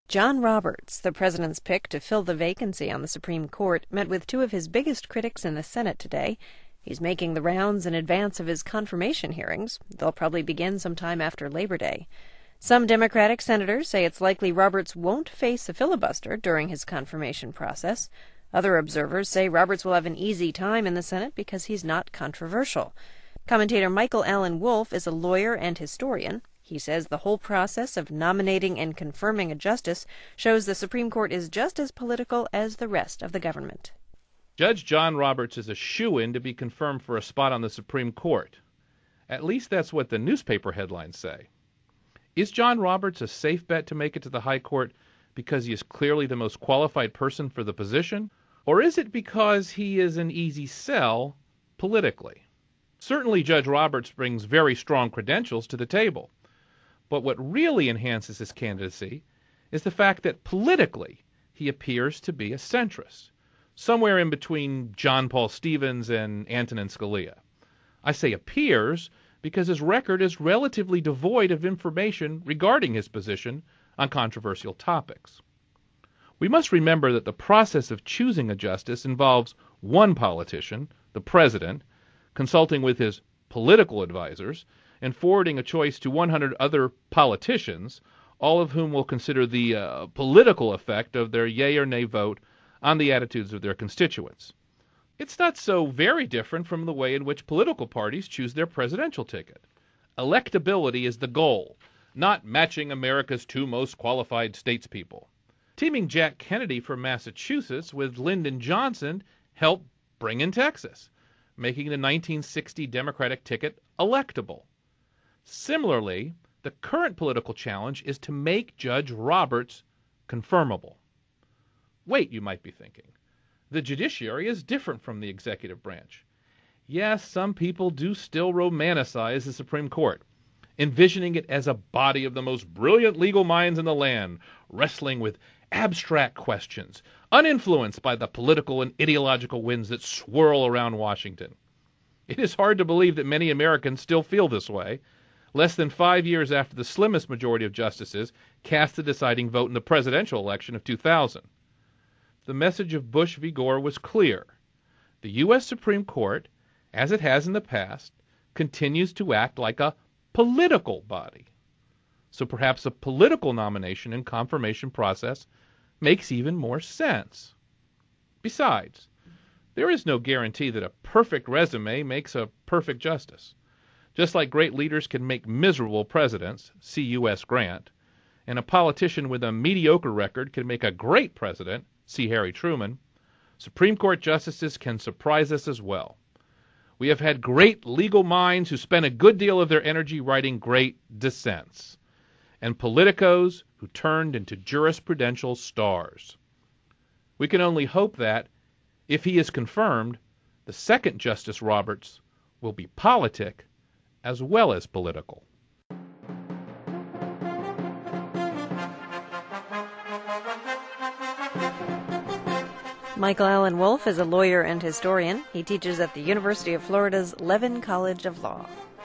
John Roberts, the president's pick to fill the vacancy on the Supreme Court, met with two of his biggest critics in the Senate today. He's making the rounds in advance of his confirmation hearings. They'll probably begin sometime after Labor Day. Some Democratic senators say it's likely Roberts won't face a filibuster during his confirmation process. Other observers say Roberts will have an easy time in the Senate because he's not controversial. Commentator Michael Allen Wolfe is a lawyer and historian. He says the whole process of nominating and confirming a justice shows the Supreme Court is just as political as the rest of the government. Judge John Roberts is a shoo-in to be confirmed for a spot on the Supreme Court. At least that's what the newspaper headlines say. Is John Roberts a safe bet to make it to the High Court because he is clearly the most qualified person for the position? Or is it because he is an easy sell politically? Certainly Judge Roberts brings very strong credentials to the table. But what really enhances his candidacy is the fact that politically he appears to be a centrist, somewhere in between John Paul Stevens and Antonin Scalia. I say appears because his record is relatively devoid of information regarding his position on controversial topics. We must remember that the process of choosing a justice involves one politician, the president, consulting with his political advisors, and forwarding a choice to 100 other politicians, all of whom will consider the political effect of their yea or nay vote on the attitudes of their constituents. It's not so very different from the way in which political parties choose their presidential ticket. Electability is the goal, not matching America's two most qualified statespeople. Teaming Jack Kennedy from Massachusetts with Lyndon Johnson helped bring in Texas, making the 1960 Democratic ticket electable. Similarly, the current political challenge is to make Judge Roberts confirmable. Wait, you might be thinking. The judiciary is different from the executive branch. Yes, some people do still romanticize the Supreme Court, envisioning it as a body of the most brilliant legal minds in the land, wrestling with abstract questions, uninfluenced by the political and ideological winds that swirl around Washington. It is hard to believe that many Americans still feel this way, less than 5 years after the slimmest majority of justices cast the deciding vote in the presidential election of 2000. The message of Bush v. Gore was clear. The U.S. Supreme Court, as it has in the past, continues to act like a political body. So perhaps a political nomination and confirmation process makes even more sense. Besides, there is no guarantee that a perfect resume makes a perfect justice. Just like great leaders can make miserable presidents, see U.S. Grant, and a politician with a mediocre record can make a great president, see Harry Truman, Supreme Court justices can surprise us as well. We have had great legal minds who spent a good deal of their energy writing great dissents, and politicos who turned into jurisprudential stars. We can only hope that, if he is confirmed, the second Justice Roberts will be politic as well as political. Michael Allen Wolfe is a lawyer and historian. He teaches at the University of Florida's Levin College of Law.